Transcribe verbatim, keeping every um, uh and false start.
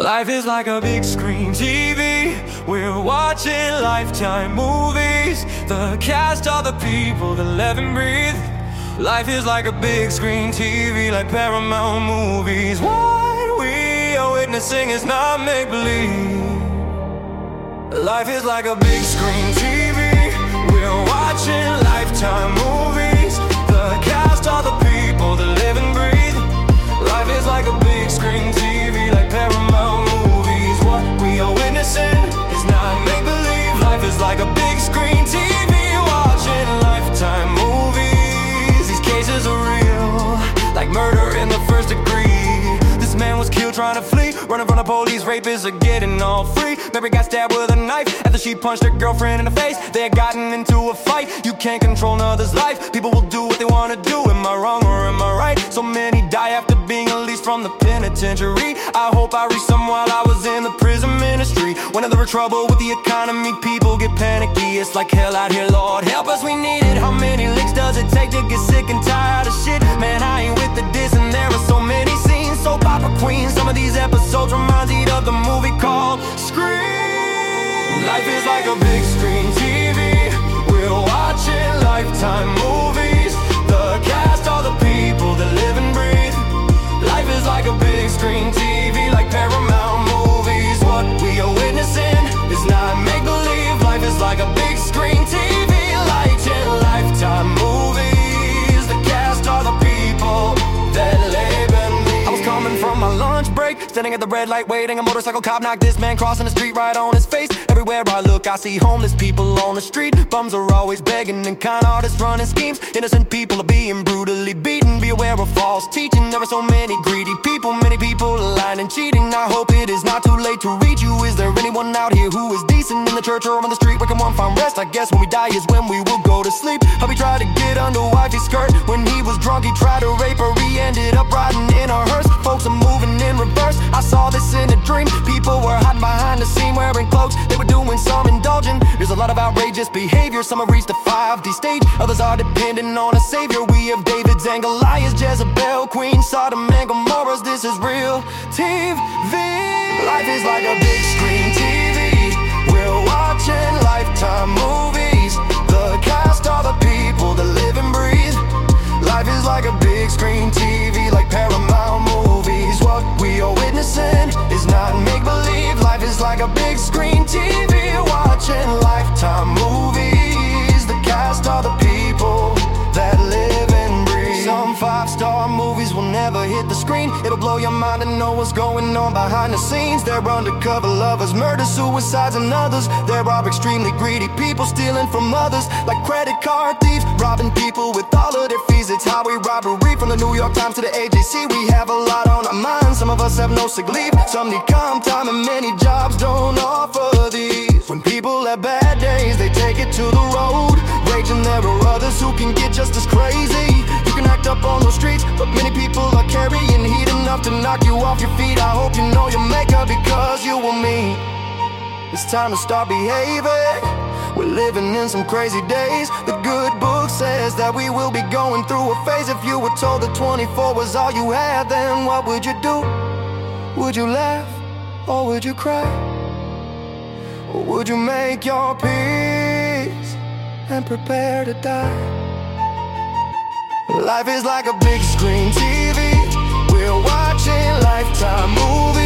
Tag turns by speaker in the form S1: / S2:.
S1: Life is like a big screen T V. We're watching Lifetime movies. The cast are the people that live and breathe. Life is like a big screen T V, like Paramount movies. What we are witnessing is not make-believe. Life is like a big screen T V. We're watching Lifetime movies. The cast are the people that live and breathe. Life is like a big screen T V, like Paramount movies. What we are witnessing is not make-believe. Life is like a big screen T V, watching Lifetime movies. These cases are real, like murder in the first degree. This man was killed trying to flee, running from the police. Rapists are getting all free. Mary got stabbed with a knife after she punched her girlfriend in the face. They had gotten into a fight. You can't control another's life. People will do what they want to do. Am I wrong or am I right? So many die after being released from the penitentiary. I hope I reached some while I was in the prison ministry. Whenever there's trouble with the economy, people get panicky. It's like hell out here, Lord help us, we need it. How many licks does it take to get sick and tired of shit? Man, I ain't with the diss, and there are so many scenes. Soap opera queen, some of these episodes remind me of the movie called Scream. Life is like a big screen T V. We're watching Lifetime movies. The cast are the people that live and breathe. Life is like a big screen T V, like Paramount movies. What we are witnessing is not make-believe. Life is like a big screen T V, watching Lifetime movies. The cast are the people that live and breathe. I was coming from my lunch break, standing at the red light waiting. A motorcycle cop knocked this man crossing the street right on his face. Everywhere I look I see homeless people on the street. Bums are always begging and con artists running schemes. Innocent people are being brutally beaten. Be aware of false teaching. There are so many greedy people, many people lying and cheating. I hope it is not too late to reach you. Is there anyone out here who is decent in the church or on the street? Where can one find rest? I guess when we die is when we will go to sleep. How he tried to get under wifey's skirt. When he was drunk he tried to rape her. He ended up riding in a hearse. Folks are moving in reverse. I saw this in a dream. People were hiding behind the scene wearing cloaks. They were doing some indulging. There's a lot of outrageous behavior. Some have reached the five D stage, others are depending on a savior. We have David's and Goliath's, Jezebel, Queen, Sodom and Gomorrah's. This is real T V. Life is like a big screen T V. We're watching Lifetime movies. The cast are the people that live and breathe. Life is like a big screen T V, like Paramount movies. What we are witnessing is not make-believe. Life is like a big screen T V, watching Lifetime movies. The cast are the people that live and breathe. Some five-star movies will never hit the screen. It'll blow your mind to know what's going on behind the scenes. They're undercover lovers, murders, suicides and others. There are extremely greedy people stealing from others, like credit card thieves, robbing people with all of their fees. It's highway robbery from the New York Times to the A J C. We have a lot on our minds. Some of us have no sick leave. Some need calm time and many jobs don't offer these. When people have bad days, they take it to the road. Raging, there are others who can get just as crazy. You can act up on the streets, but many people are carrying heat enough to knock you off your feet. I hope you know your maker, because you will meet. It's time to start behaving. We're living in some crazy days. The good book says that we will be going through a phase. If you were told that twenty-four was all you had, then what would you do? Would you laugh or would you cry? Or would you make your peace and prepare to die? Life is like a big screen T V. We're watching Lifetime movies.